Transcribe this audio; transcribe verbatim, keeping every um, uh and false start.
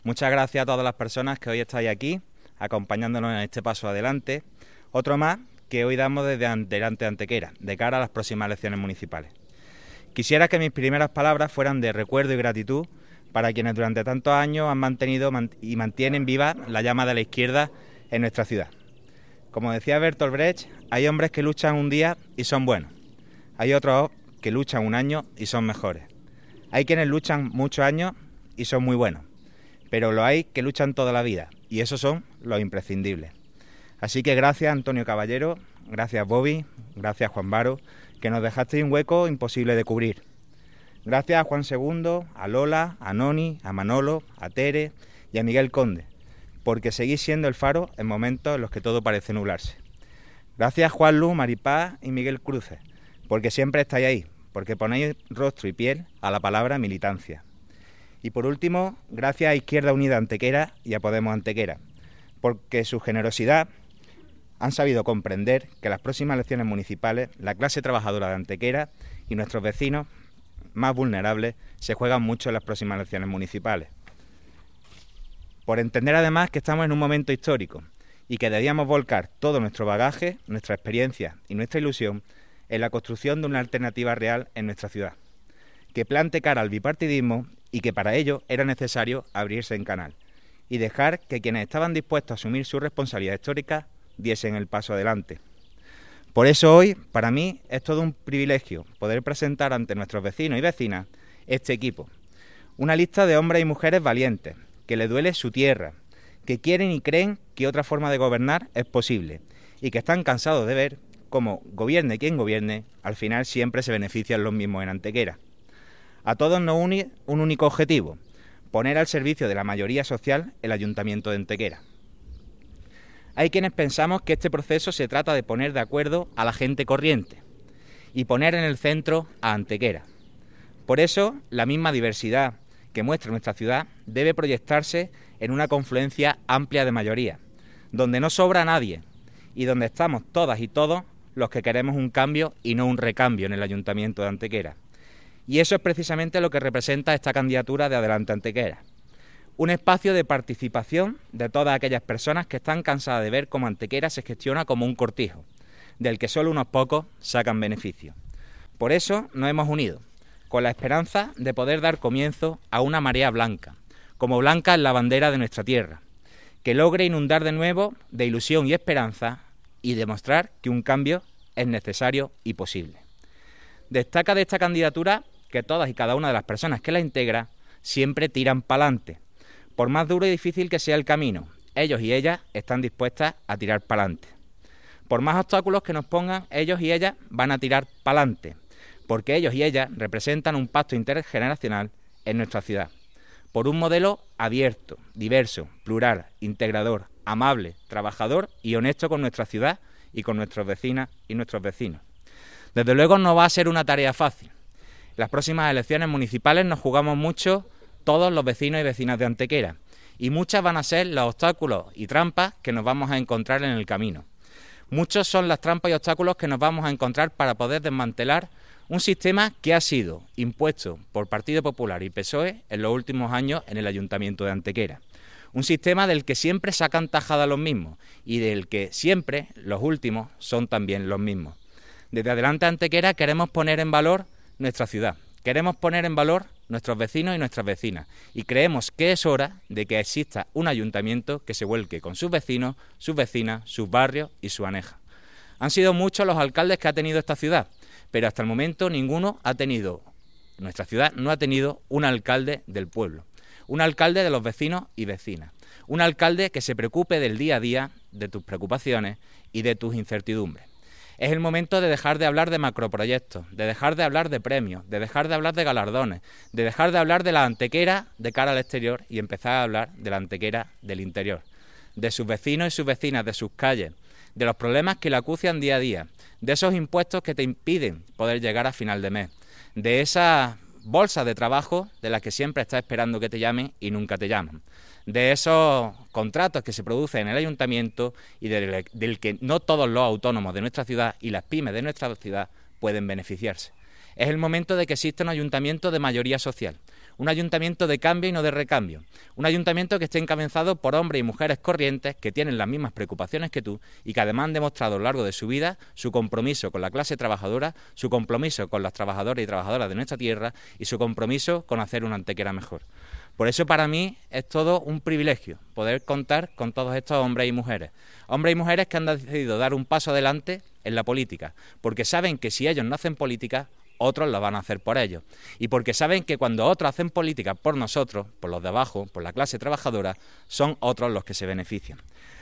Muchas gracias a todas las personas que hoy estáis aquí, acompañándonos en este paso adelante. Otro más que hoy damos desde delante de Antequera, de cara a las próximas elecciones municipales. Quisiera que mis primeras palabras fueran de recuerdo y gratitud para quienes durante tantos años han mantenido y mantienen viva la llama de la izquierda en nuestra ciudad. Como decía Bertolt Brecht, hay hombres que luchan un día y son buenos. Hay otros que luchan un año y son mejores. Hay quienes luchan muchos años y son muy buenos. Pero lo hay que luchan toda la vida, y esos son los imprescindibles. Así que gracias Antonio Caballero, gracias Bobby, gracias Juan Varo, que nos dejasteis un hueco imposible de cubrir. Gracias a Juan segundo, a Lola, a Noni, a Manolo, a Tere y a Miguel Conde, porque seguís siendo el faro en momentos en los que todo parece nublarse. Gracias Juanlu, Maripaz y Miguel Cruces, porque siempre estáis ahí, porque ponéis rostro y piel a la palabra militancia. Y por último, gracias a Izquierda Unida Antequera y a Podemos Antequera, porque su generosidad han sabido comprender que las próximas elecciones municipales, la clase trabajadora de Antequera y nuestros vecinos más vulnerables se juegan mucho en las próximas elecciones municipales. Por entender además que estamos en un momento histórico y que debíamos volcar todo nuestro bagaje, nuestra experiencia y nuestra ilusión en la construcción de una alternativa real en nuestra ciudad, que plante cara al bipartidismo y que para ello era necesario abrirse en canal y dejar que quienes estaban dispuestos a asumir su responsabilidad histórica diesen el paso adelante. Por eso hoy, para mí, es todo un privilegio poder presentar ante nuestros vecinos y vecinas este equipo. Una lista de hombres y mujeres valientes, que les duele su tierra, que quieren y creen que otra forma de gobernar es posible y que están cansados de ver cómo, gobierne quien gobierne, al final siempre se benefician los mismos en Antequera. A todos nos une un único objetivo, poner al servicio de la mayoría social el Ayuntamiento de Antequera. Hay quienes pensamos que este proceso se trata de poner de acuerdo a la gente corriente y poner en el centro a Antequera. Por eso, la misma diversidad que muestra nuestra ciudad debe proyectarse en una confluencia amplia de mayoría, donde no sobra nadie y donde estamos todas y todos los que queremos un cambio y no un recambio en el Ayuntamiento de Antequera. Y eso es precisamente lo que representa esta candidatura de Adelante Antequera. Un espacio de participación de todas aquellas personas que están cansadas de ver cómo Antequera se gestiona como un cortijo, del que solo unos pocos sacan beneficio. Por eso nos hemos unido, con la esperanza de poder dar comienzo a una marea blanca, como blanca es la bandera de nuestra tierra, que logre inundar de nuevo de ilusión y esperanza y demostrar que un cambio es necesario y posible. Destaca de esta candidatura que todas y cada una de las personas que la integra siempre tiran pa'lante. Por más duro y difícil que sea el camino, ellos y ellas están dispuestas a tirar pa'lante. Por más obstáculos que nos pongan, ellos y ellas van a tirar pa'lante, porque ellos y ellas representan un pacto intergeneracional en nuestra ciudad, por un modelo abierto, diverso, plural, integrador, amable, trabajador y honesto con nuestra ciudad y con nuestras vecinas y nuestros vecinos. Desde luego no va a ser una tarea fácil. Las próximas elecciones municipales nos jugamos mucho todos los vecinos y vecinas de Antequera y muchas van a ser los obstáculos y trampas que nos vamos a encontrar en el camino. Muchos son las trampas y obstáculos que nos vamos a encontrar para poder desmantelar un sistema que ha sido impuesto por Partido Popular y P S O E en los últimos años en el Ayuntamiento de Antequera. Un sistema del que siempre sacan tajada los mismos y del que siempre los últimos son también los mismos. Desde Adelante Antequera queremos poner en valor nuestra ciudad, queremos poner en valor nuestros vecinos y nuestras vecinas y creemos que es hora de que exista un ayuntamiento que se vuelque con sus vecinos, sus vecinas, sus barrios y su aneja. Han sido muchos los alcaldes que ha tenido esta ciudad, pero hasta el momento ninguno ha tenido, nuestra ciudad no ha tenido un alcalde del pueblo, un alcalde de los vecinos y vecinas, un alcalde que se preocupe del día a día, de tus preocupaciones y de tus incertidumbres. Es el momento de dejar de hablar de macroproyectos, de dejar de hablar de premios, de dejar de hablar de galardones, de dejar de hablar de la Antequera de cara al exterior y empezar a hablar de la Antequera del interior, de sus vecinos y sus vecinas, de sus calles, de los problemas que le acucian día a día, de esos impuestos que te impiden poder llegar a final de mes, de esas bolsas de trabajo de las que siempre estás esperando que te llamen y nunca te llaman, de esos contratos que se producen en el ayuntamiento y del, del que no todos los autónomos de nuestra ciudad y las pymes de nuestra ciudad pueden beneficiarse. Es el momento de que exista un ayuntamiento de mayoría social, un ayuntamiento de cambio y no de recambio, un ayuntamiento que esté encabezado por hombres y mujeres corrientes que tienen las mismas preocupaciones que tú y que además han demostrado a lo largo de su vida su compromiso con la clase trabajadora, su compromiso con las trabajadoras y trabajadoras de nuestra tierra y su compromiso con hacer una Antequera mejor. Por eso para mí es todo un privilegio poder contar con todos estos hombres y mujeres. Hombres y mujeres que han decidido dar un paso adelante en la política, porque saben que si ellos no hacen política, otros la van a hacer por ellos. Y porque saben que cuando otros hacen política por nosotros, por los de abajo, por la clase trabajadora, son otros los que se benefician.